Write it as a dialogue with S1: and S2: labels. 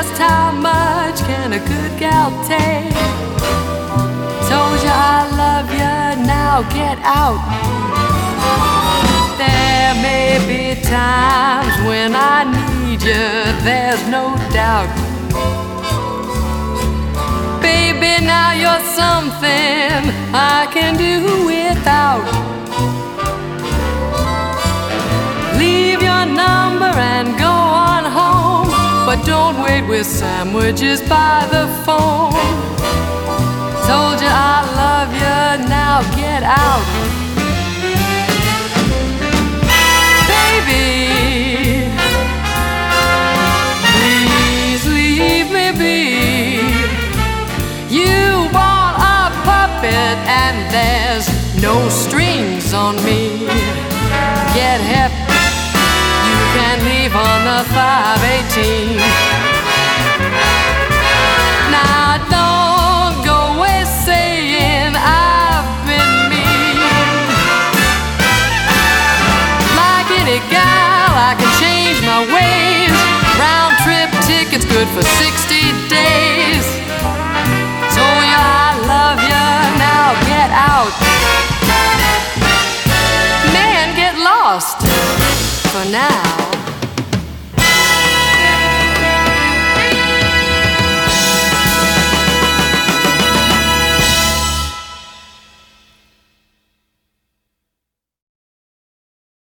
S1: just how much can a good gal take? Told you I love you, now get out. There may be times when I need you, there's no doubt. Baby, now you're something I can do without. Leave your number and go on home, but don't wait with sandwiches by the phone. Told you I love you, now get out. Baby, please leave me be. You bought a puppet and there's no strings on me. Get hip, you can leave on the 518. Now don't go away saying I've been mean. Like any gal, I can change my ways. Round trip tickets good for 60 days. Told you I love you, now get out. Man, get lost for now.